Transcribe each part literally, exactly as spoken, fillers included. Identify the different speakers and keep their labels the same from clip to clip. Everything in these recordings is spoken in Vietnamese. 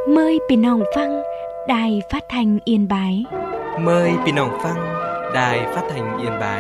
Speaker 1: Mờiพี่น้องฟังđài phát thanh Yên Bái.
Speaker 2: Mời พี่น้องฟัง Đài Phát thanh Yên Bái.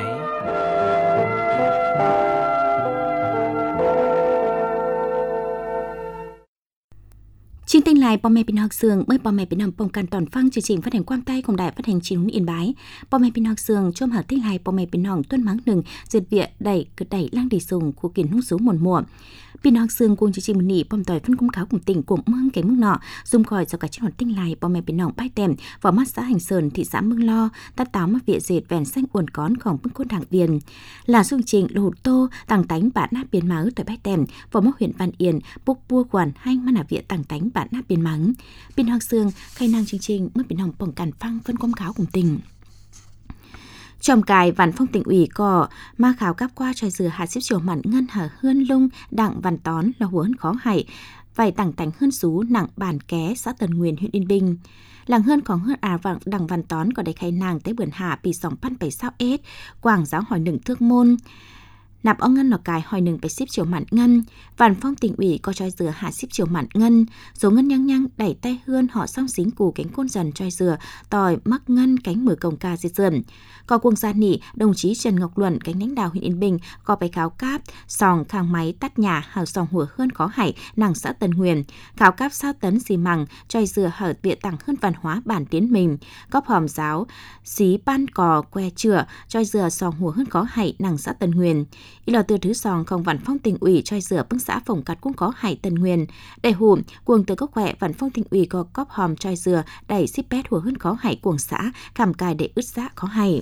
Speaker 3: Chương trình lạiพ่อแม่พี่น้องเสืองเมื่อพ่อแม่พี่น้องป้องกันตอนฟังchương trình phát hành quang tayของđài phát hành truyền hình Yên Bái. พ่อแม่พี่น้องเสืองชมหาtinh lạiพ่อแม่พี่น้องtuân mắngหนึ่งdiệt viện đẩy cực đẩy lang đi sùng của kiến hung số muôn mùa. พี่น้องเสืองกวงchương trình một nỉ pom tỏi phân công kháo cùng tỉnh cùng mương cái mương nọ dùng khỏi cho cả trên hòn tinh lạiพ่อแม่พี่น้องbãi tèm vào mắt xã Hành Sơn thị xã Mương Lo tát táo mắt vịa dệt vèn xanh uốn cónของbưng côn đảng viên là xuân trình lô tô tàng tánh bản nát biến máu tại bãi tèm vào mắt huyện Văn Yên bốc bua quản hay mắt là vịa tàng tánh bản nát biến máu. พี่น้องเสืองkhai năng chương trìnhเมื่อพี่น้องป้องกันฟังphân công kháo cùng tỉnh. Trong cài Văn Phong tỉnh ủy có ma khảo cáp qua tròi dừa hạ xếp chiều mặn ngân hở hươn lung đặng văn tón là huấn khó hại vài tảng tánh hơn xú nặng bàn ké xã Tần Nguyên huyện Yên Bình. Làng hơn có hơn à vặng đặng văn tón có đầy khai nàng tới bươn hạ bị sòng pan bảy sao ết quảng giáo hỏi nừng thước môn nạp ông ngân lò cài hỏi nừng phải xếp chiều mặn ngân. Văn Phong tỉnh ủy có tròi dừa hạ xếp chiều mặn ngân số ngân nhăng nhăng đẩy tay hươn họ song xính cù cánh côn dần tròi dừa tòi mắc ngân cánh mở cổng ca diệt dườn. Có quân gia nỉ đồng chí Trần Ngọc Luận cánh lãnh đạo huyện Yên Bình có bài kháo cáp sòng khang máy tắt nhà hào sòng hùa hơn khó hải nàng xã Tân Huyền kháo cáp sao tấn xì mằng tròi dừa hở bịa tặng hơn văn hóa bản tiến mình góp hòm giáo xí ban cò que chửa tròi dừa sòng hùa hơn khó hải nàng xã Tân Huyền. Ý là từ thứ sòng không Văn Phong tỉnh ủy tròi dừa bưng xã phòng cắt cũng có hải Tân Huyền đại hùm cuồng từ gốc khỏe Văn Phong tỉnh ủy có góp hòm tròi dừa đẩy xíp pét hùa hơn khó hải cuồng xã khảm cài để ướt xã khó hải.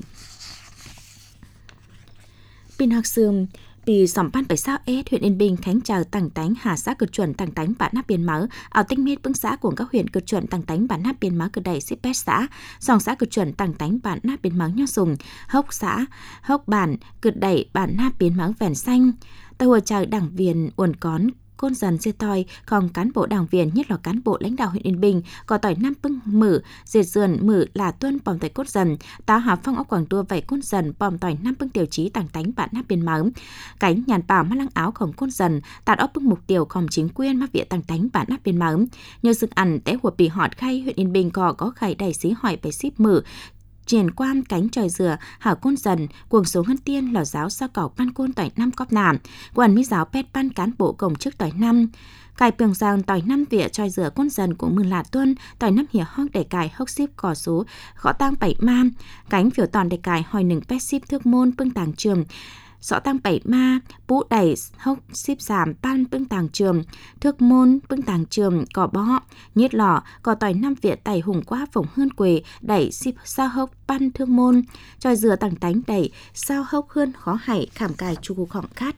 Speaker 3: Pin học sương bị sòng pan bảy sao ết huyện Yên Bình khánh chào tàng tánh hà xã cực chuẩn tàng tánh bản nắp biên máu ảo tinh miết bưng xã của các huyện cực chuẩn tàng tánh bản nắp biên máu cực đầy xếp pét xã sòng xã cực chuẩn tàng tánh bản nắp biên máu nho sùng hốc xã hốc bản cực đẩy bản nắp biên máu vẻn xanh tàu hồ chào đảng viên uốn cón côn dần dê tòi còn cán bộ đảng viên nhất là cán bộ lãnh đạo huyện Yên Bình có tỏi năm bưng mử diệt dườn mử là tuân bòm tỏi cốt dần táo hà phong ốc quảng tua vậy côn dần bòm tỏi năm bưng tiêu chí tàng tánh bản nắp biên máu cánh nhàn bảo mắt lăng áo khổng côn dần tạt ốc bưng mục tiêu khổng chính quyền mắt vịa tàng tánh bản nắp biên máu nhờ sự ăn té của bì họt khay huyện Yên Bình có có khải đầy xí hỏi phải ship mử triển quan cánh tròi dừa hảo côn dần cuồng số ngân tiên là giáo sao cỏ ban côn tỏi năm cóp nàm quản mỹ giáo pet ban cán bộ công chức tỏi năm cài piềng giang tỏi năm vỉa tròi dừa côn dần của mừng là tuân tỏi năm hỉa hóc để cài hốc ship cỏ số gõ tang bảy ma cánh phiểu tòn để cài hỏi nừng pet ship thước môn bưng tàng trường sọ tăng bảy ma bũ đẩy hốc ship giảm ban bưng tàng trường thước môn bưng tàng trường cỏ bó nhiết lỏ cỏ tỏi năm vỉa tẩy hùng quá phồng hơn quề đẩy ship sao hốc ban thương môn tròi dừa tàng tánh đẩy sao hốc hơn khó hải khảm cài chu cục họng cát.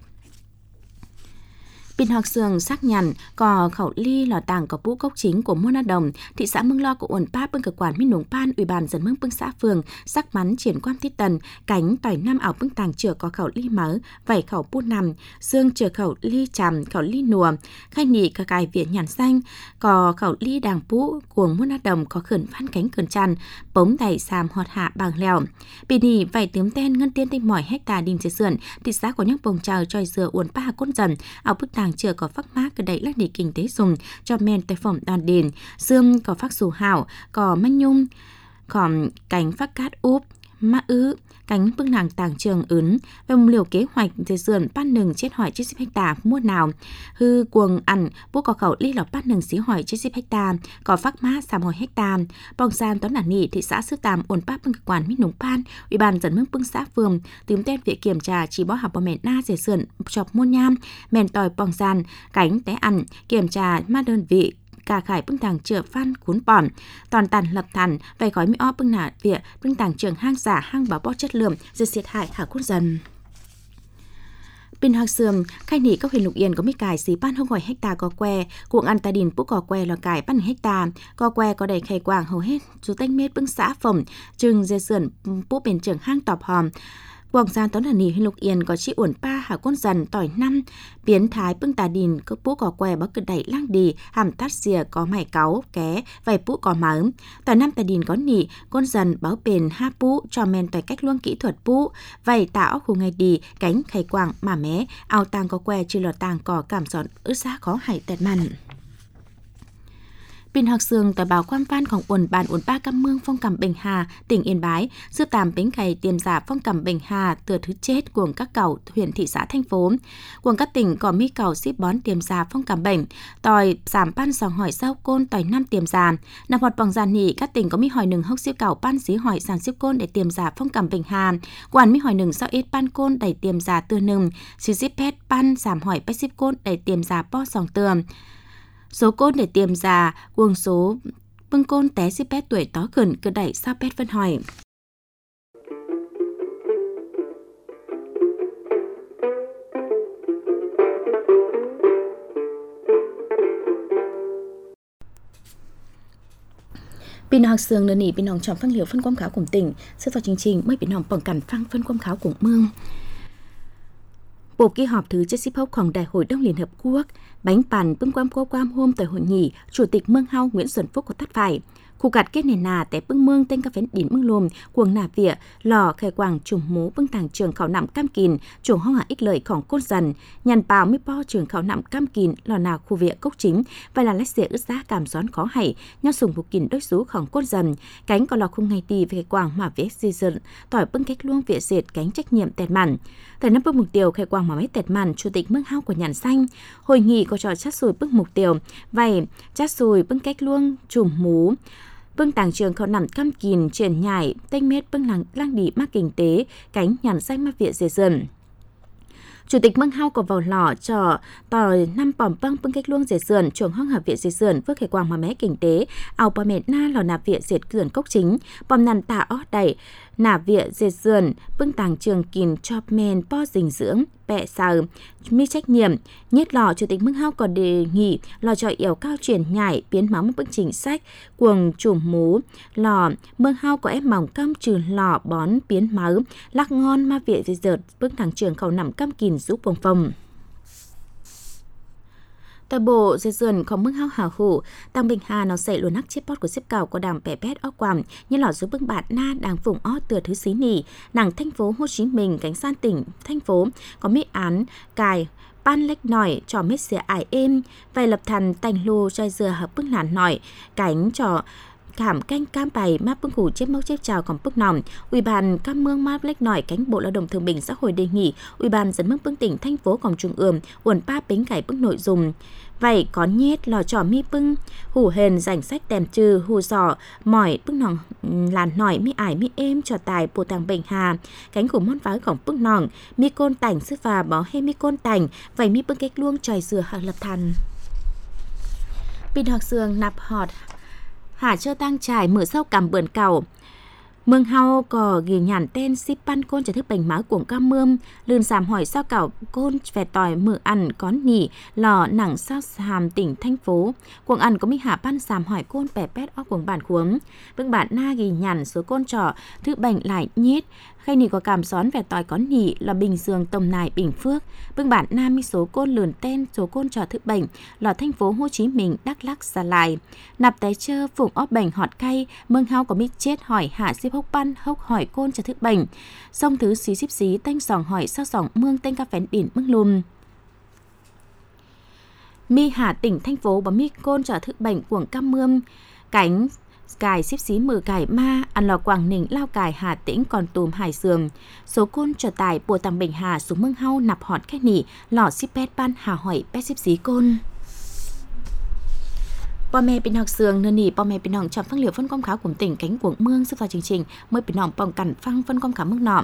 Speaker 3: Pin học sường sắc nhằn có khẩu ly lò tàng có bũ cốc chính của Môn A Đồng thị xã Mương Lo của uẩn pa bưng cơ quản minh nùng pan ủy ban dân mương bưng xã phường sắc mắn triển quan thiết tần cánh tỏi năm ảo bưng tàng chửa có khẩu ly mớ vảy khẩu pu nằm xương chửa khẩu ly chằm khẩu ly nùa khai nhị cả cài viện nhàn xanh có khẩu ly đàng bũ của Môn A Đồng có khẩn phan cánh khẩn tràn bống đẩy xàm họt hạ bằng lèo bị nỉ vảy tướng ten ngân tiên tinh mỏi hecta đình chế sườn thị xã của nhắc bồng trào tròi dừa uẩn pa côn dần ảo bưng tàng chưa có phát mát cái đấy là để kinh tế dùng cho men tay phẩm đòn đền xương có phát sù hảo có manh nhung còn cánh phát cát úp ma ứ cánh bưng nàng tàng trường ứng về một liều kế hoạch dây dườn pan nừng chết hỏi chết ship hecta mua nào hư cuồng ăn bố có khẩu ly lọc pan nừng xí hỏi chết ship hecta có phát mát xàm hỏi hecta bong san toán đản nghị thị xã sư tàm ổn pa bưng quản minh nùng pan ủy ban dẫn mương bưng xã phường tìm tên viện kiểm tra chỉ bó học bò mẹ na dây dườn chọc môn nham mèn tòi bong san cánh té ăn kiểm tra ma đơn vị cả khải bưng tàng chợ phan cuốn bòn toàn tàn lập thần vài gói mỹ o bưng nả vỉa bưng tàng trường hang giả hang bảo bó chất lượng rồi diệt hại hạ cốt dần. Pin học sườn khai nỉ các huyện Lục Yên có mấy cài xí ban không gọi hecta có que cuộn ăn ta đình bút cỏ que là cài ban hecta có que có đầy khai quảng hầu hết chú tanh mết bưng xã phẩm trừng dây sườn bút bền trường hang tọp hòm Quảng Giang tón hẳn nỉ huyện Lục Yên có chị uẩn pa hảo côn dần tỏi năm biến thái bưng tà đình cơ bú cỏ què bắc cực đẩy lang đi hàm tát xìa có mày cáu ké vài bú cỏ mớm tỏi năm tà đình có nỉ côn dần báo bền ha bú cho men tỏi cách luông kỹ thuật bú vầy tạo khu ngày đi cánh khay quảng mà mé ao tàng có què chưa lọt tàng cỏ cảm giọt ướt giá có hải tẹt mặn. Pin học sường tờ báo quan vănของuẩn bản uẩn ba cam mương phong cầm Bình Hà, tỉnh Yên Bái, sư tàm bính cày tiềm giả phong cầm Bình Hà từ thứ chết của các cầu huyện thị xã thành phố. Của các tỉnh có mi cầu ship bón tiềm giả phong cầm bệnh, tòi giảm pan sòng hỏi sao côn tòi năm tiềm giả. Nằm hoạt bằng giàn nỉ các tỉnh có mi hỏi nừng hốc ship cầu pan xí hỏi sản ship côn để tiềm giả phong cầm Bình Hà. Quản mi hỏi nừng sao ít pan côn đẩy tiềm giả tư nừng, xí ship pet pan giảm hỏi pet ship côn đẩy tiềm giả po sòng tường. Số côn để tiềm giả, cuồng số bưng côn té ship pet tuổi tó khẩn cứ đẩy sao pet phân hỏi. Pin học sường nửa nỉ pin hồng chọn phân liều phân quang kháo cùng tỉnh, sư vào chương trình mới pin hồng bằng cản phăng phân quang kháo cùng mương. Bộ kỳ họp thứ chín mươi mốtของĐại hội Đông Liên Hợp Quốc, bánh bàn bưng quam cô quam hôm tại hội nghị, Chủ tịch Mương Hau Nguyễn Xuân Phúc có tắt phải. Khu gạt kết nền nà tại bưng mương tên ca phén đỉnh bưng lùm, cuồng nà vỉa, lò khai quảng trùng mố bưng tàng trường khảo nạm cam kìn, trùng hong hạ ích lợiของcốt dần, nhằn bào mi po trường khảo nạm cam kìn, lò nào khu vỉa cốc chính, và là lách xỉa ướt giá cảm gión khó hảy, nho sùng phục kìn đối xúของcốt dần, cánh có lò khung ngày tì về quảng mà vỉa di dần, tỏi bưng cách luông vỉa diệt cánh trách nhiệm tẹt mặn. Tại năm bưng mục tiêu khai quảng mà mấy tẹt mặn, Chủ tịch Mương Hau của nhàn xanh, hội nghị có trò chát sùi bưng mục tiêu, vậy chát sùi bưng cách luông trùm mú. Bưng tàng trường khảo nằm cam kìn triển nhảy tênh mết bưng làng lang đi mắc kinh tế cánh nhàn xanh mắc viện dễ dần. Chủ tịch Mương Hau có vào lò cho tỏi năm bỏm băng bưng cách luông dễ dần chuồng hong hợp viện dễ dần với khởi quang mà mé kinh tế ao bà mẹ na lò nạp viện dệt cường cốc chính bom nằn tạ ót đẩy nạp viện dệt dần bưng tàng trường kìn chop men po dinh dưỡng bẹ sờ mi trách nhiệm nhất lò. Chủ tịch Mương Hau còn đề nghị lò trò yểu cao triển nhảy biến máu một bức chính sách cuồng chùm mú lò Mương Hau có ép mỏng cam trừ lò bón biến máu lắc ngon ma viện dệt dần bưng tàng trường khẩu nằm cam kìn giúp bông phòng. Tại bộ dây dườn không Mương Hau hào hủ, Tăng Bình Hà nó xảy luôn nắc chiếc bót của xếp cào của đảng bẻ bét óc quàm như lọ giúp bưng bạn na đảng phụng ót từ thứ xí nỉ, nàng thành phố Hồ Chí Minh, cánh san tỉnh, thành phố có mỹ án, cài, ban lách nỏi, trò mết xỉa ải êm, vài lập thần tành lô chai dừa hợp bưng làn nỏi, cánh trò cảm canh cam bày map bưng củ chép mốc chép chào còn bức nòng. Ủy ban cam mương map lách nỏi cánh Bộ Lao động Thương binh Xã hội đề nghị Ủy ban dẫn mức bưng tỉnh thành phố còn trung ương uẩn ba bính cải bưng nội dung vậy có nhét lò trò mi bưng hủ hền rảnh sách tèm trừ hù giỏ mỏi bưng nòng làn nỏi mi ải mi êm trò tài Bộ Tàng Bình Hà cánh của món váiของbưng nòng mi côn tảnh sư và bó hê mi côn tảnh vậy mi bưng cách luông tròi dừa hợp lập thần. Pin học sường nạp họt Hà chơ tăng trải mở sâu cầm bươn cầu. Mương Hau có ghi nhàn tên ship pan côn trở thức bành máu cuồng cam mương lươn giảm hỏi sao cảo côn về tỏi mự ăn có nỉ lò nặng sao hàm tỉnh thành phố cuồng ăn có mi hạ pan giảm hỏi côn bẻ pét óc cuồng bản khuống bưng bản na ghi nhàn số côn trỏ thức bành lại nhét khay nỉ có cảm xón về tỏi có nỉ là Bình Dương Tông Nài Bình Phước bưng bản na mi số côn lươn tên số côn trỏ thức bành là thành phố Hồ Chí Minh Đắk Lắk Gia Lai nạp té chơ phụng óp bành họt cay Mương Hau có mi chết hỏi hạ ship hốc pan hốc hỏi côn cho thức bành song thứ xí xíp xí tanh sòng hỏi sao sòng mương tanh ca phén biển mương lùm mi hà tỉnh thành phố bấm mi côn cho thức bành cuồng cam mương cánh cài xíp xí mừ cài ma ăn lò Quảng Ninh Lao Cài Hà Tĩnh còn tùm Hải Dương số côn trở tài Bộ Tàng Bình Hà xuống Mương Hau nạp họt cách nỉ lò ship pet pan hà hỏi pet xíp xí côn. Bò mẹ pin học sường nơ nỉ bò mẹ pin hỏng chọn phân liệu phân công kháo của tỉnh cánh cuồng mương sức vào chương trình mới pin hỏng bỏng cản phăng phân công kháo mức nọ.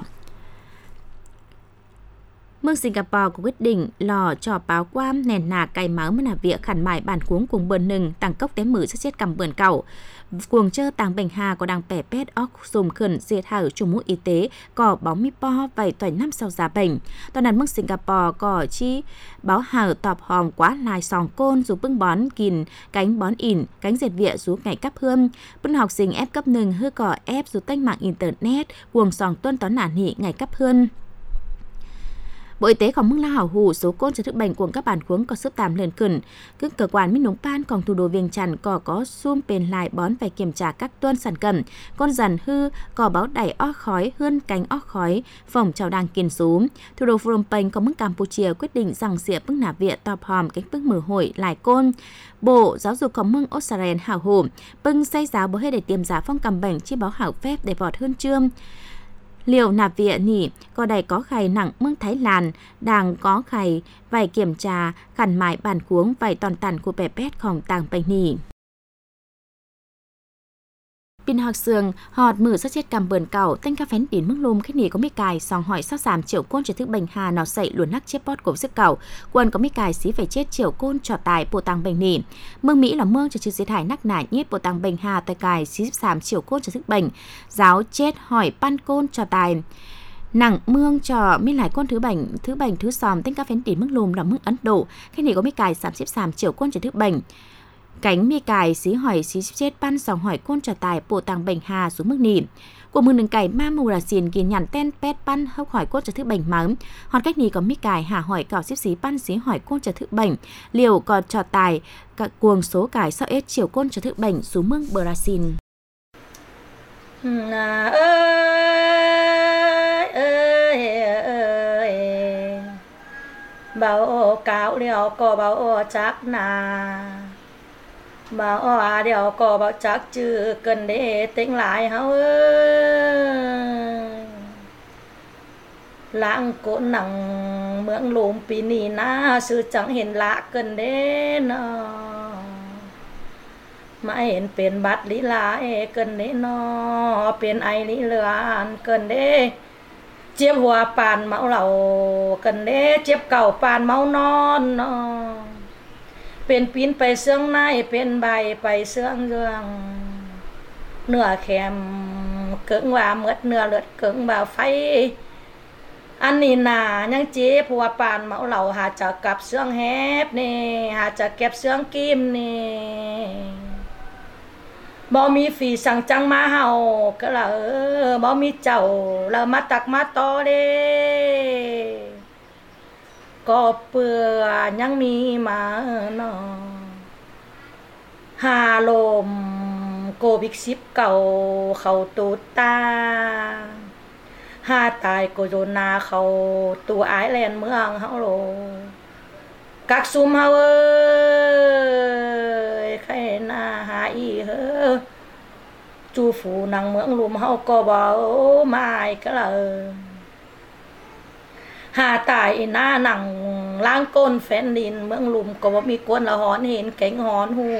Speaker 3: Mương Singapore có quyết định lò trò báo quam nền nà cày máu mới là việc khẩn mại bản cuống cùng bờn nừng tàng cốc té mử sẽ chết cầm bờn cẩu cuồng chơ Tàng Bình Hà có đằng bẻ pét óc dùng khẩn diệt hở chủ mũ y tế có bóng mi po vài tuần năm sau giá bệnh toàn đàn Mương Singapore có chi báo hở tọp hòm quá lại sòng côn dù bưng bón kìn cánh bón ỉn cánh diệt vịa rú ngày cấp hương bưng học sinh ép cấp nừng hư cỏ ép dù tanh mạng internet cuồng sòng tuân tón nản hị ngày cấp hơn Bộ Y tế còn mưng la hảo hủ số côn cho thức bệnh của các bản khuống có sức tạm lên khẩn. Các cơ quan minh nông ban còn thủ đô Viêng Chăn có có xung bền lại bón phải kiểm tra các tuân sản phẩm. Con dần hư có báo đẩy ó khói hơn cánh ó khói phòng chào đang kiên số. Thủ đô Phnom Penh có mức Campuchia quyết định rằng sẽ bức nạp viện tọp hòm cách bức mở hội lại côn. Bộ Giáo dục có mưng Australia hảo hủ bưng xây giáo bố hết để tiêm giá phong cầm bệnh chi báo hảo phép để vọt hơn trương. Liều nạp viện nhỉ, có đầy có khải nặng mương Thái Lan, đang có khải vài kiểm tra, khẩn mại bàn cuống vài toàn tản của bè pétของต่างไปนี่ Pin học sườn, họt mở sát chết cầm bờn cẩu, tên ca phén đến mức lùm khách nỉ có mấy cài, song hỏi sát giảm triệu côn cho thức bệnh hà nó sậy luồn nắc chết bót của sức cẩu, quân có mấy cài xí phải chết triệu côn trò tài bộ tăng bệnh nỉ. Mương Mỹ là mương cho chữ diệt hại nắc nả nhét bộ tăng bệnh hà tại cài xí giảm triệu côn cho thức bệnh, giáo chết hỏi pan côn trò tài. Nặng mương cho mi lại con thứ bệnh thứ bệnh thứ xòm tên ca phén đến mức lùm là mức Ấn Độ, khách nỉ có mấy cài giảm xếp giảm triệu côn cho thức bệnh. Cánh mi cài xí hỏi xí chết ban sòng hỏi côn trò tài bộ tàng bệnh hà xuống mức nỉ. Của mừng đừng cài ma mù là xiên ghi nhận tên pet ban hốc hỏi côn trò thức bệnh mắng. Hòn cách ní có mi cài hà hỏi cào xếp xí ban xí hỏi côn trò thức bệnh. Liều còn trò tài cả cuồng số cài sau ết chiều côn trò thức bệnh xuống mương Brazil.
Speaker 4: À, ơi, ơi, ơi. Bảo cáo liều có bảo chắc nà. Bảo à điều có bảo chắc chứ cần để tính lại hao ơi. Lãng cốn nặng mượn lùm pì nì na sư chẳng hiện lạ cần để nó. Mà hiệnเป็นบัตรlý lại cần để nó.เป็นai lý lưỡn cần để. Chiếp hòa bàn máu lầu cần để chiếp cầu bàn máu non nó. เป็นปีนไปเสื่องในเป็นใบไปเสื่องเรื่องเนื้อแข็มเกิงว่าเมื่อเนื้อเลือดเกิงบ่าไฟอันนี้น่ะยังเจ็บหัวปานเมาเหล่าหาจะกับเสื่องแฮบนี่หาจะเก็บเสื่องกิมนี่บ่มีฝีสั่งจังมาเฮาก็ละเออบ่มีเจ้าแล้วมาตักมาต่อเด้ก็เปื่อยังมีมาเนาะหาลมโควิดสิบเก้าเข้าตูดตาหาตายโคโรนาเข้าตัวไอแลนด์เมืองเฮาโลกักซุมเฮาเอ้ยใครน่าหาอีเฮ้อจูฝูนังเมืองลุมเฮาก็บ่มาอีกละหาตายหน้าหนังล้างก้นแฟนดินเมืองลุมก็บ่มีกวนละหอนเห็นเก่งหอนหู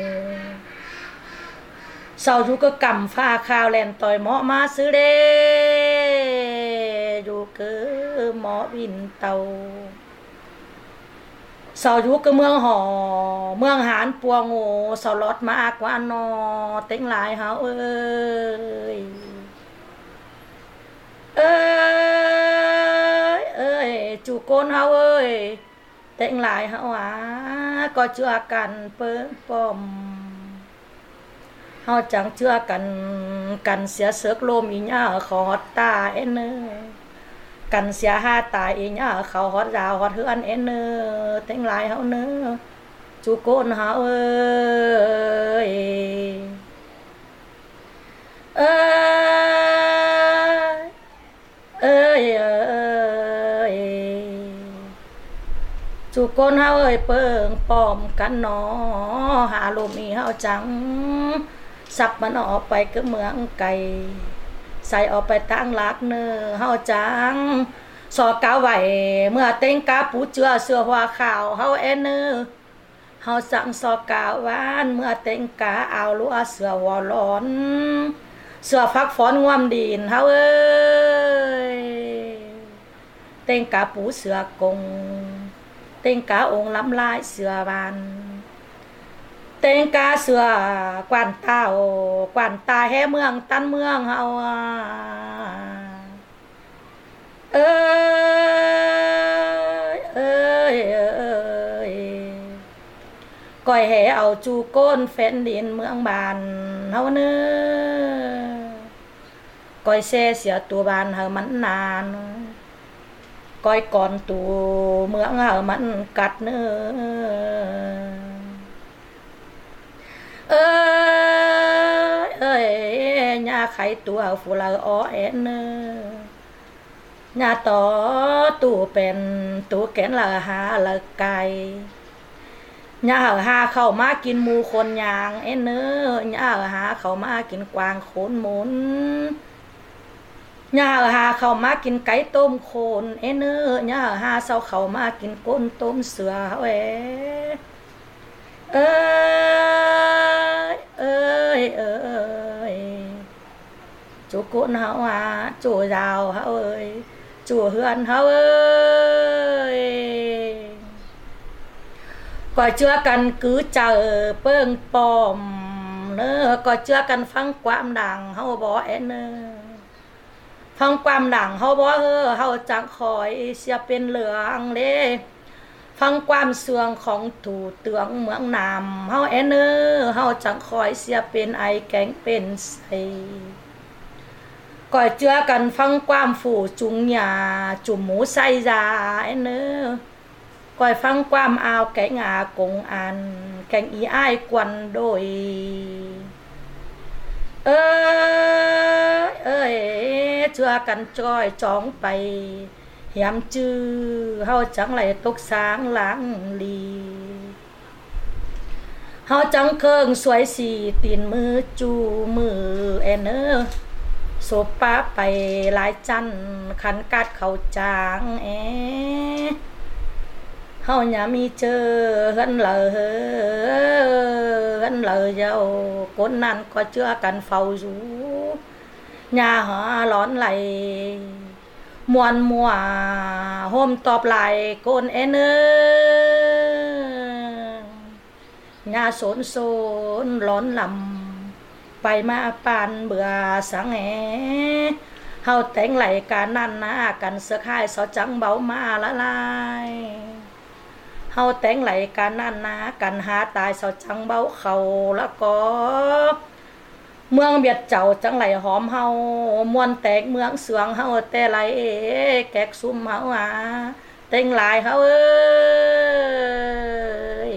Speaker 4: เศร้าอยู่ก็กำฟ้าข้าวแลนต่อยหมอมาซื้อเด้อยู่คือหมอบินเตาเศร้าอยู่ก็เมืองหอเมืองหานปัวโง่เศร้าลอดมากกว่านอเต็งหลายเฮาเอ้ยเอ้ยเอ้ยจูโกนเฮาเอ้ยเต็งหลายเฮาอ่ะก็เชื่อกันเปิ้งป้อมเฮาจังเชื่อกันกันเสียเสือกลมอีหญ้าขอดตาเอ็นเนอกันเสียหาตายอีหญ้าเขาฮอดดาวฮอดเฮือนเอ็นเนอเต็งหลายเฮาเนอจูโกนเฮาเอ้ยเอ้ยเอ้ยเอ้ยจูโกนเฮาเอ้ยเปิ้งป้อมกันหนอหาลมอีเฮาจังสับมันออกไปก็เมืองไก่ใส่ออกไปตั้งลักเนอเฮาจังสอก้าวไหวเมื่อเต็งกาปูเจือเสือหัวขาวเฮาเอ็นเนอเฮาสั่งสอก้าวหวานเมื่อเต็งกาเอาลัวเสือหัวร้อนเสือฟักฝอนง่วมดินเฮาเอ้ยเต็งกาปูเสือกงเต็งกาองค์ล้ำลายเสือบานเต็งกาเสือกวนเต้ากวนตาแห่เมืองตันเมืองเฮาเอ้ยเอ้ยเอ้ยก้อยแห่เอาจูโก้นแฟนดินเมืองบานเฮาเน้อก้อยแซ่เสียตัวบานเฮามันนาน coi còn tù mượn hở mặn cắt nữa ơi ơi nhà khai tù hở phụ là ó én nhà tó tù bèn tù kén là hà là cài nhà hở hà khẩu má kín mù khôn nhàng én nữa nhà hở hà khẩu má kín quàng khốn mốn nhà hở hà khẩu má kín cái tôm khôn én nữa nhà hở hà sau khẩu má kín côn tôm sữa ơi ơi ơi ơi chú côn hậu à chú rào hậu ơi chú hươn hậu ơi có chưa cần cứ chờ bưng bòm nữa có chưa cần phăng quam đằng hậu bỏ én phăng quam đằng hậu bỏ hơ hậu chẳng khỏi xe bên lường đi phăng quam xươngของthủ tướngเมืองนามเฮาแอนเนอร์เฮาจังคอยเสียเป็นไอแกงเป็นใส่ก่อยเจือกันฟังความฝูจุงหญ้าจุ่มหมูใส่ยาแอนเนอร์ก่อยฟังความอาวแกงอากงอันแกงอีอ้ายกวนโดยเอ้ยเอ้ยเจือกันจ้อยจ้องไปhiểm chư hao chẳng lại tốc sáng lãng lì hao chẳng khương xoay xì tiền mưa chu mưa en ơ số pa bay lái chăn khăn cát khẩu tráng é hao nhà mi chơ hân lờ hân lờ dầu côn nan có chưa cần phao rú nhà họ lón lại muôn mùa hôm tọp lại côn en nhà sốn sốn lón lầm bay ma pan bữa sáng hè hao tén lại cả nan na cần sơ khai so trắng báo ma lá lai hao tén lại cả nan na cần há tài so trắng báo khẩu lá cóเมืองเบียดเจ้าจังไหลหอมเฮามวนแตกเมืองเสืองเฮาแต่ไหลแกกซุ่มเฮาอ่ะเต็งหลายเฮาเอ้ย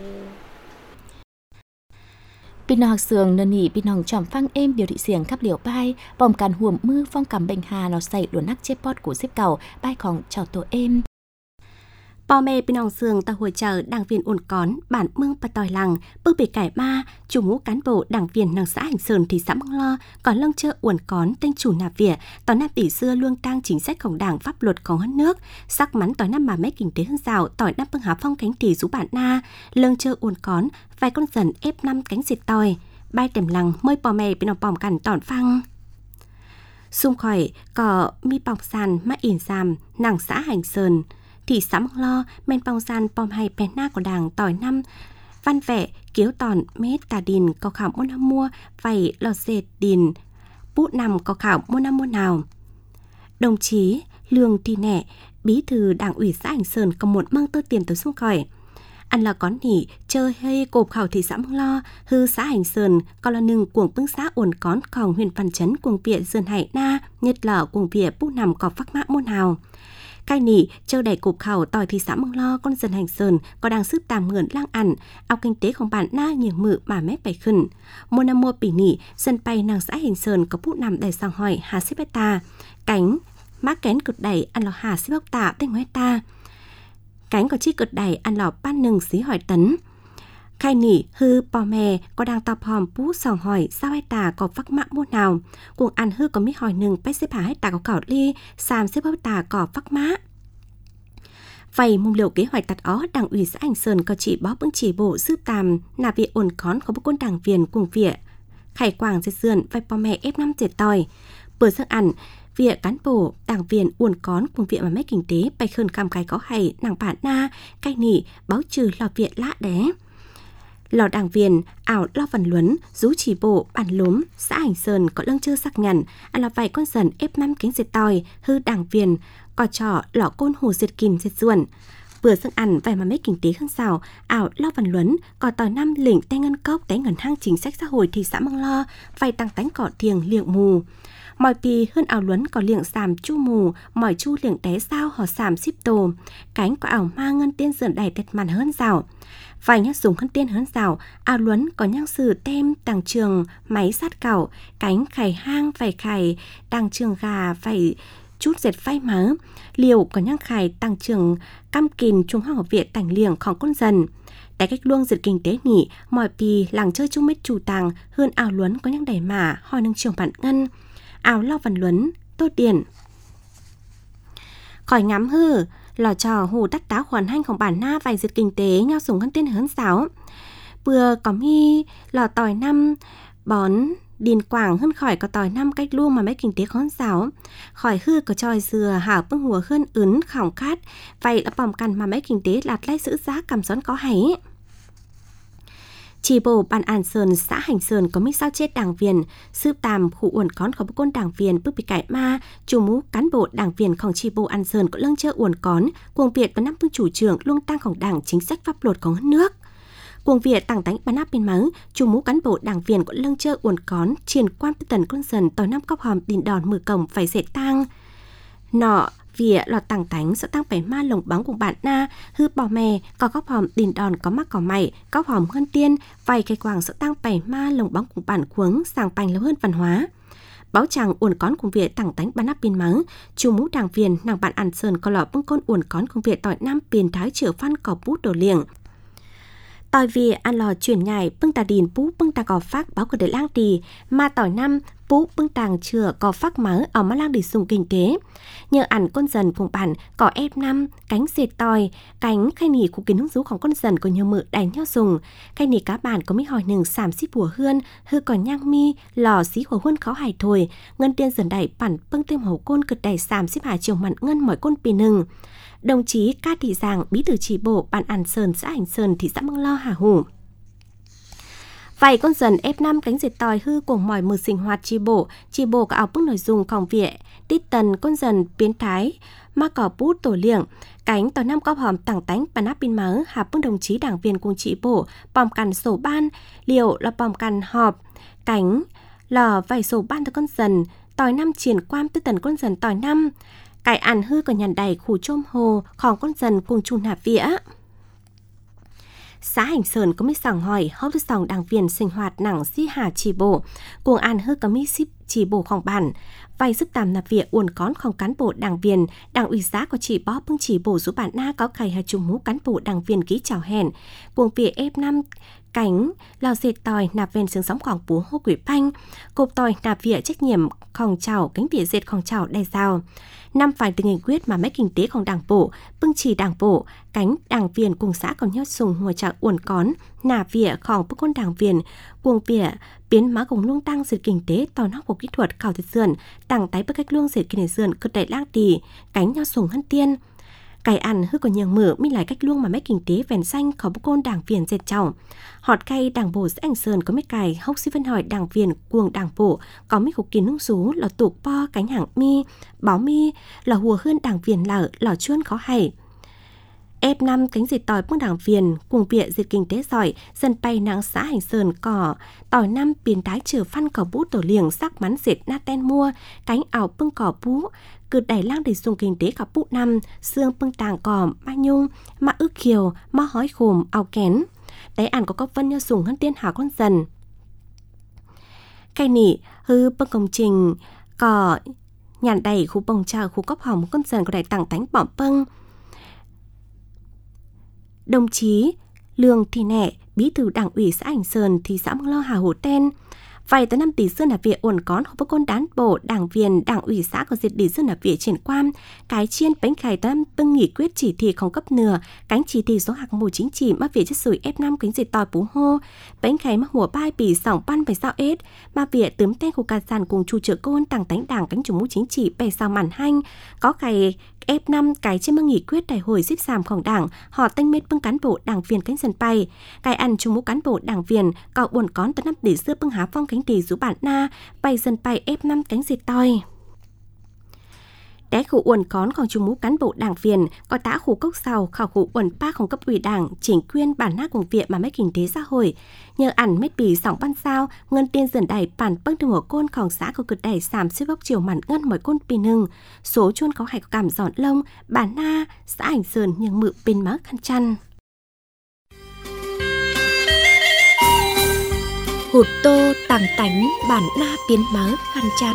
Speaker 3: พี่น้องเสืองนนี่พี่น้องจอมฟังเอ็มเดียวดิเสียงขับเหลียวไปปอมการห่วมมือฟ้องกำเบงหาเราใส่หลวนนักเจ็บปอดกูเซฟเก่าป้ายของเจ้าตัวเอ็มปอเมเป็นน้องเสืองตะหัวเจอđảng viênอุ่นก้อนbản mươngปะตอยลังเปิ้งbị cải ma chủ ngũ cán bộ đảng viên nàng xã Hành Sơn thị xã Măng Lo còn lâng chơ uẩn cón tên chủ nạp vỉa tỏi năm tỷ xưa luông tang chính sáchของđảng pháp luậtของđất nước sắc mắn tỏi năm mà mấy kinh tế hương rào tỏi năm bưng há phong cánh tỷ rú bản na lâng chơ uẩn cón vài con dần ép năm cánh diệt tỏi bay tèm lằng mơi pò mèเป็นน้องปอมกันตอนฟังxung khỏi có mi bọc sàn má ỉn giàm nàng xã Hành Sơn thị xã Măng Lo men pong san pom hay pè na của đảng tỏi năm văn vẽ kiếu tòn mét tà đình có khảo môn năm mua vảy lò dệt đình bút nằm có khảo môn năm mua nào đồng chí Lương Thị Nẻ bí thư đảng ủy xã Hành Sơn có một mang tơ tiền tới xung khỏi ăn là có nỉ chơi hay cộp khảo thị xã Măng Lo hư xã Hành Sơn còn là nừng cuồng bưng xã ổn cón còn huyền văn chấn cuồng viện dườn hải na nhất là cuồng viện bút nằm có phác mã môn nào cai nỉ châu đầy cục khẩu tỏi thị xã Măng Lo con dân Hành Sơn có đang sức tạm ngưỡng lang ẩn ao kinh tếของbản na nhiều mự mà mép bảy khẩn môn năm mua bỉ nỉ dân bay nàng xã Hành Sơn có bút nằm đầy sang hỏi hà xếp beta cánh má kén cực đẩy ăn lò hà xếp bóc tạ tên ngoái ta cánh có chi cực đẩy ăn lò ban nừng xí hỏi tấn khai nỉ hư bò mè có đang tò hòm bú sòng hỏi sao ai tà có phắc mã môn nào cuồng ăn hư có mít hỏi nừng bách xếp há hay tà có cảo ly xàm xếp bóc tà có phắc mã vậy mùng liệu kế hoạch tạt ó đảng ủy xã Hành Sơn có chỉ bó bưng chỉ bộ sư tàm là vị ổn khón có một quân đảng viên cùng vỉa khải quảng dệt dườn vai bò mè ép năm dệt tỏi bữa giấc ăn vỉa cán bộ đảng viên ổn khón cùng vỉa mà mấy kinh tế bay khơn cam cái có hay nàng bản na cai nỉ báo trừ lò vỉa lạ đé lò đảng viên ảo lo văn luấn rú chỉ bộ bản lúm xã Hành Sơn có lâng chơ sắc nhận ăn là vài con dần ép năm cánh dệt tỏi hư đảng viên có trò lọ côn hồ diệt kìm diệt ruồn vừa dựng ăn vài mà mấy kinh tế hơn xào ảo lo văn luấn có tỏi năm lĩnh tay ngân cốc tay ngân hang chính sách xã hội thị xã Măng Lo vài tăng tánh cọ thiềng liệng mù mọi pì hơn ảo luấn có liệng sàm chu mù, mỏi chu liệng té sao họ sàm xíp tổ, cánh có ảo ma ngân tiên dườn đầy tẹt màn hơn rào. Vài nhắc dùng khăn tiên hớn rào, ảo luấn có nhang sử tem tàng trường máy sát cảo, cánh khải hang phải khải tàng trường gà phải chút dệt phai mớ, liều có nhang khải tàng trường căm kìn trung học viện tảnh liềngของcon dần. Tại cách luông diệt kinh tế nhỉ, mọi pì làng chơi chung mết chủ tàng hơn ảo luấn có nhang đẩy mả, hỏi nâng trường bản ngân, ảo lo văn luấn, tốt điển. Khỏi ngắm hư, lò trò hù tắt táo hoàn hànhของbản na vài diệt kinh tế nhau súng khăn tiên hớn giáo. Vừa có mi lò tỏi năm bón điền quảng hơn khỏi có tỏi năm cách luông mà mấy kinh tế khón giáo. Khỏi hư có tròi dừa hảo bưng hùa hơn ướn khỏng khát, vậy là bỏng cằn mà mấy kinh tế lạt lấy giữ giá cầm gión có hay. Chỉ bộ ban An Sơn, xã Hành Sơn có mấy sao chết đảng viên, sư tàm khu uẩn cón có con đảng viên bước bị cải ma, chủ mũ cán bộ đảng viênของchỉ bộ An Sơn có lưng chơi uẩn cón, cuồng Việt và năm phương chủ trưởng luôn tăngของđảng chính sách pháp luật của nước. Cuồng Việt tặng tánh bán áp bên máu, chủ mũ cán bộ đảng viên có lưng chơi uẩn cón, triển quan tư tần con dần tỏi năm cóc hòm đìn đòn mười cổng phải dệt tang. Nọ vì lọt tàng tánh sẽ tăng phải ma lồng bóng của bạn na hư bò mè có góc hòm đìn đòn có mắc cỏ mày góc hòm hơn tiên vài cây quàng sẽ tăng phải ma lồng bóng của bản cuống sàng bành lâu hơn văn hóa báo chàng uẩn cón cùng việc tàng tánh bán áp biên mắng chủ mũ đảng viên nàng bạn An Sơn có lọ bưng con uẩn cón cùng việc tỏi nam biên thái trưởng văn cỏ bút đồ liềng tỏi vì ăn lò chuyển nhảy bưng tà đìn bú bưng tà cỏ phát báo của đời lang tì mà tỏi năm bú bưng tàng chừa có phát mớ ở má lang để dùng kinh tế nhờ ăn con dần cùng bản có ép năm cánh dệt tỏi cánh khay nỉ của kiến hứng rúของcon dần có nhiều mự đánh nhau dùng khay nỉ cá bản có mấy hỏi nừng sàm xí bùa hươn hư còn nhang mi lò xí của huân khó hài thổi ngân tiên dần đẩy bản bưng thêm hầu côn cực đẩy sàm xí hà chiều mặn ngân mọi côn pì nừng. Đồng chí Ca Thị Giàng, bí thư chi bộ ban An Sơn, xã Hành Sơn, thị xã Măng Lo, Hà Hủ. Vậy con dần ép năm cánh dệt tỏi hư của mọi mực sinh hoạt chi bộ, chi bộ có áo bức nội dungของviện, tít tần con dần biến thái, ma cỏ bút tổ liệng, cánh tỏi năm cóp hòm tảng tánh bàn áp biên máu, hạ bức đồng chí đảng viên cùng chi bộ, bòm cằn sổ ban, liệu là bòm cằn họp, cánh lò vài sổ ban cho con dần, tỏi năm triển quan tư tần con dần tỏi năm, cải ăn hư còn nhàn đầy khủ trôm hồของcon dần cùng chun hạp vía. Xã Hành Sơn có mấy sòng hỏi hốc tư sòng đảng viên sinh hoạt nặng di hà chỉ bộ, cuồng ăn hư có mấy ship chỉ bộของbản, vay giúp tàm nạp việc uẩn cónของcán bộ đảng viên, đảng ủy xã có chỉ bó bưng chỉ bộ giúp bản na có cày hà trùng mũ cán bộ đảng viên ký chào hẹn, cuồng việc ép năm cánh lò dệt tỏi nạp ven sướng sóng khoảng bú hô quỷ banh, cột tỏi nạp việc trách nhiệmของchảo cánh tỉa dệtของchảo đầy rào. Năm phải từ nghị quyết mà mấy kinh tếของđảng bộ, bưng chỉ đảng bộ, cánh đảng viên cùng xã còn nhau sùng hùa trạng uẩn cón, nà vỉaของbức con đảng viên, cuồng vỉa, biến má cùng luông tăng diệt kinh tế tò nóc của kỹ thuật khảo thiệt dườn, tặng tái bức cách luông diệt kinh tế dườn cực đại lang tì, cánh nhau sùng hân tiên. Cải ăn hư còn nhiều mở mi lại cách luông mà mấy kinh tế vèn xanh có bức con đảng viên dệt trọng. Họt cay đảng bộ xã Hành Sơn có mấy cài hốc xí vân hỏi đảng viên cuồng đảng bộ có mấy cục kiến nung rú là tụ po cánh hàng mi báo mi là hùa hơn đảng viên lở lò chuôn khó hay ép năm cánh dệt tỏi bưng đảng viên cuồng viện dệt kinh tế giỏi dân bay nắng xã Hành Sơn cỏ tỏi năm biến tái trừ phân cỏ bút tổ liềng sắc mắn dệt nát ten mua cánh ảo bưng cỏ bú cứ đẩy lang để dùng kinh tế cả bút năm xương bưng tàng cỏ ma nhung ma ức khiều ma hói khồm ảo kén đấy ăn có các vân nhau dùng hơn tiên hảo con dần cây nỉ hư bưng công trình cỏ nhàn đầy khu bông trà khu cốc hỏng con dần có đại tặng tánh bỏ bưng. Đồng chí Lương Thị Nẹ, bí thư đảng ủy xã Hành Sơn, thị xã Măng Lo, Hà Hủ tên. Vậy tới năm tỷ xương là việc ổn cón hộp con đán bộ đảng viên đảng ủy xã có diệt tỷ xương là việc triển quan cái chiên bánh khải tới năm bưng nghị quyết chỉ thị không cấp nửa cánh chỉ thị số hạc mù chính trị mà việc chất sủi ép năm cánh diệt tỏi bú hô bánh khải mắc hùa bai bì sỏng ban bày sao ết mà việc tướm tên của cả sàn cùng chủ trợ côn tàng tánh đảng cánh chủ mũ chính trị bày sao màn hanh có cái ép năm cái trên bưng nghị quyết đại hội xếp giảmของđảng họ tênh mết bưng cán bộ đảng viên cánh dần bay cái ăn chủ mũ cán bộ đảng viên cạo buồn cón tới năm tỷ xưa bưng há phong cánh tỷ rú bản na bay dần bay ép năm cánh dệt tỏi
Speaker 5: Đế khu uẩn cón còn chung mũ cán bộ đảng viên, có tá khu cốc sau khảo khu uẩn pa không cấp ủy đảng, chính quyền bản nát cùng viện mà mấy kinh tế xã hội. Nhờ ảnh mấy bì sòng ban sao, ngân tiên dần đẩy bản băng đường ở côn khòng xã có cực đẩy sàm xếp góc chiều mặn ngân mỗi côn pì nưng. Số chuôn có hạch cảm giòn lông, bản na, xã ảnh sơn nhưng mự bên má khăn chăn.
Speaker 1: Hụt tô tàng tánh bản na biến mớ khăn chăn.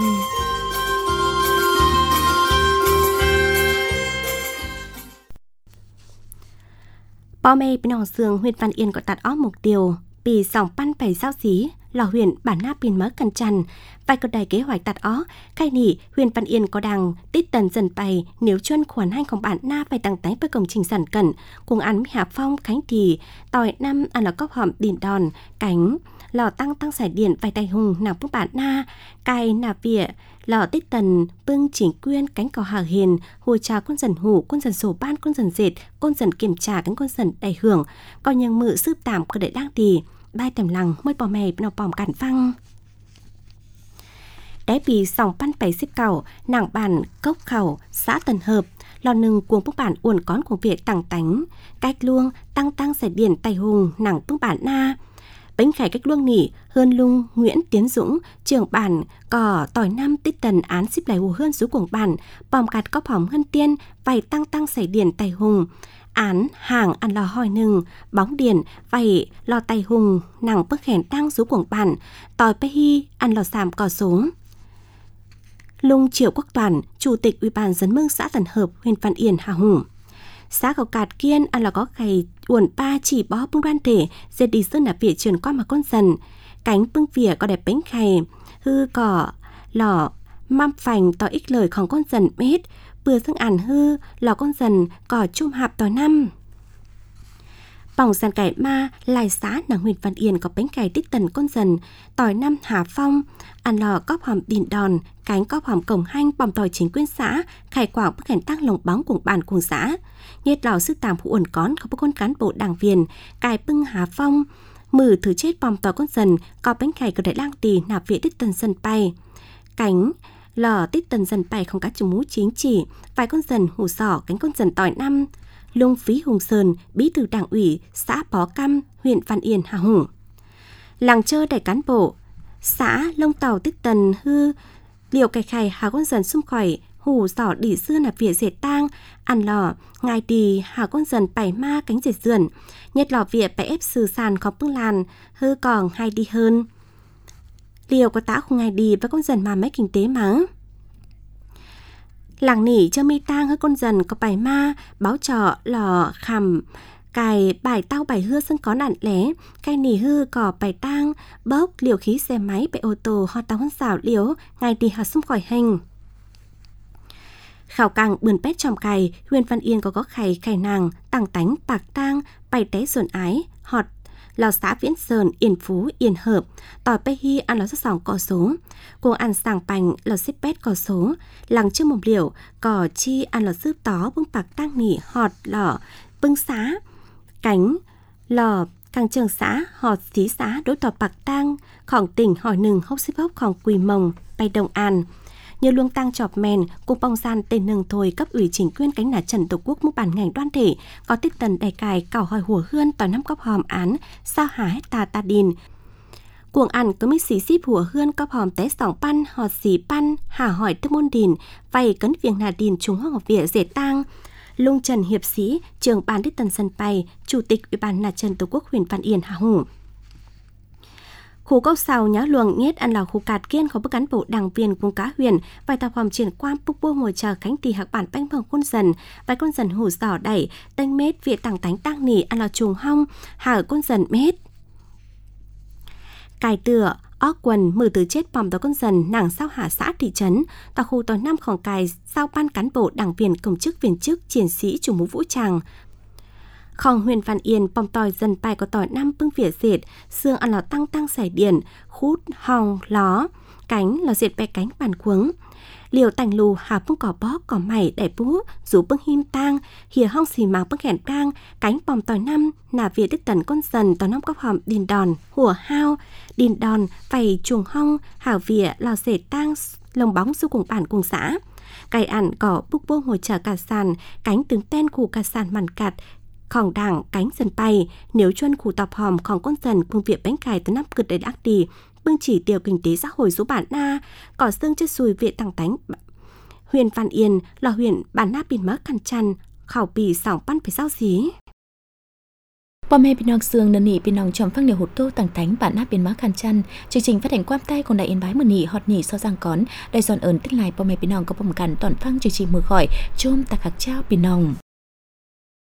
Speaker 5: Bò mê bên hòn sương huyện Văn Yên có tạt ó mục tiêu bị sòng pan bảy sao xí lò huyện bản na pin mớ cần chăn vài có đầy kế hoạch tạt ó khai nỉ huyện Văn Yên có đằng tít tần dần bày nếu chuyên khoản hànhของbản na phải tăng tái với công trình sản cẩn cùng ăn Hà Phong Khánh Thì tỏi năm ăn là cốc hòm đìn đòn cánh lò tăng tăng giải điện vài tay hùng nàng bức bản na cài nà vỉa lò tít tần bưng chỉnh quyên cánh cò hà hiền hùa trà con dần hủ con dần sổ ban con dần dệt con dần kiểm trà cánh con dần đầy hưởng coi nhưng mự sư tạm có để đang tì bai tầm lằng mới bỏ mè nó bòm cản văng đáy bì sòng pan bảy xếp cầu nàng bản cốc khẩu xã Tần Hợp lò nừng cuồng bức bản uẩn cón của việc tàng tánh cách luông tăng tăng giải điện tay hùng nàng bức bản na bánh khải cách luông nỉ hơn lung Nguyễn Tiến Dũng trưởng bản cỏ tỏi năm tít tần án xếp lại hù hơn số cuồng bản bòm cạt cóp hỏng hân tiên vầy tăng tăng xảy điển tay hùng án hàng ăn lò hỏi nừng bóng điển vầy lò tay hùng nàng bức hèn tăng số cuồng bản tỏi bê hi ăn lò sàm cỏ số Lung Triệu Quốc Toàn chủ tịch Ủy ban dân mương xã Tần Hợp huyện Văn Yên Hà Hùng xã cầu cạt kiên ăn là có ngày uẩn ba chỉ bó bưng đoan thể dệt đi sơn là vỉa truyền qua mà con dần cánh bưng vỉa có đẹp bánh khay hư cỏ lò măm phành tỏ ích lờiของcon dần mết bừa dương ản hư lò con dần cỏ chum hạp tỏ năm bỏng sàn cải ma lai xã nàng huyện Văn Yên có bánh cày tích tần con dần tỏi năm Hà Phong ăn lò cóp hòm đìn đòn cánh cóp hòm cổng hanh bòm tỏi chính quyền xã khải quảng bức hèn tăng lồng bóng cùng bàn cùng xã nhiệt lò sức tàm phụ uẩn cón có bức con cán bộ đảng viên cài bưng Hà Phong mử thử chết bòm tỏi con dần có bánh cày của đại lang tì nạp viện tích tần dần bay cánh lò tích tần dần bay không cá chủ mũ chính chỉ vài con dần hủ sỏ cánh con dần tỏi năm Lung Phí Hùng Sơn, bí thư đảng ủy xã Bó Căm, huyện Văn Yên Hà Hùng. Làng chơi đại cán bộ, xã Lông Tàu Tích Tần Hư, liệu cải khải hà con dần xung khỏi, hủ sỏ đỉ xưa nạp vỉa dệt tang, ăn lò, ngài đi hà con dần bảy ma cánh dệt dườn, nhật lò vỉa bảy ép sử sàn có bưng làn, hư còn hay đi hơn. Liệu có tá không ngài đi với con dần mà mấy kinh tế mắng. Làng nỉ cho mi tang hơi con dần có bài ma báo trọ lò khầm cài bài tao bài hưa sân có nạn lé cài nỉ hư cỏ bài tang bốc liều khí xe máy bài ô tô ho tao hôn xảo liếu ngày đi họ xung khỏi hình khảo càng bươn pét trong cày huyện Văn Yên có có khày khày nàng tàng tánh bạc tang bài té dồn ái họt lò xã Viễn Sơn, Yên Phú, Yên Hợp, tỏi bê hi ăn lò rất sòng có số, cuồng ăn sàng bành lò xếp pét có số, lằng chưa mồm liều, cỏ chi ăn lò sướp tó bưng bạc tăng nỉ họt lò bưng xá, cánh lò càng trường xã họt xí xá đối tỏ bạc tăng, khỏng tỉnh hỏi nừng hốc xếp hốc khỏng quỳ mồng, bay đồng an. Như luông tăng chọp mèn cùng bong gian tên nừng thôi cấp ủy chính quyền cánh nà trần tổ quốc mức bản ngành đoan thể có tích tần đầy cài cảo hỏi hùa hươn tỏi năm cóp hòm án sao há hết tà tà đìn cuồng ăn có mít xí xíp hùa hươn cóp hòm té sòng pan họt xí pan hà hỏi tức môn đìn vay cấn việc nà đìn chúng học vỉa dễ tang Lung Trần Hiệp Sĩ trưởng ban tích tần sân bay chủ tịch ủy ban nà trần tổ quốc huyện Văn Yên Hà Hùng. Khu cốc sau nhá luồng nhất ăn là khu cạt kiên có bức cán bộ đảng viên cùng cá huyền vài tập hòm triển quan búc bua ngồi chờ cánh tì hạc bản bánh bằng con dần vài con dần hủ giỏ đẩy tênh mết viện tảng tánh tăng nỉ ăn là trùng hong hở con dần mết cài tựa óc quần mử từ chết bòm đó con dần nàng sao hạ xã thị trấn tòa khu tòa năm khổng cài sao ban cán bộ đảng viên công chức viên chức chiến sĩ chủ mũ vũ trang Khòng huyện Văn Yên bòm tỏi dần bài có tỏi năm bưng vỉa dệt xương ăn lò tăng tăng giải điển khút hòng ló cánh lò dệt bè cánh bàn cuống liều tành lù hà bưng cỏ bó cỏ mày đẩy bú rủ bưng him tang hìa hong xì màng bưng hẻn tang cánh bòm tỏi năm nà vỉa tích tần con dần tỏi năm cóc hòm đìn đòn hùa hao đìn đòn vầy chuồng hong hảo vỉa lò dệt tang lồng bóng su cùng bản cùng xã Cái ăn có búc bô ngồi chờ cả sàn, cánh tướng tên khu cả sàn màn cạt, khòng đảng cánh dần bay, nếu chuân khu tọp hòm khòng con dần phương viện bánh cài tới nắp cực đầy ác đi, bưng chỉ tiêu kinh tế xã hội số bản na, có xương chất xùi viện tăng tánh. Huyền Văn Yên là huyện bản na biển mất khăn chăn, khảo bì sỏng pan phải sao xí.
Speaker 3: Bò mẹ Pinong Sương nân nỉ Pinong chồng phăng điều hụt tô tăng tánh bản nắp biến má khăn chăn. Chương trình phát hành quam tay còn đại yên bái mờ nỉ hot nỉ so giang cón. Đại giòn ơn tích lại bò mẹ Pinong có bầm cằn toàn phăng chương trình mưa khỏi chôm tạc hạc trao Pinong.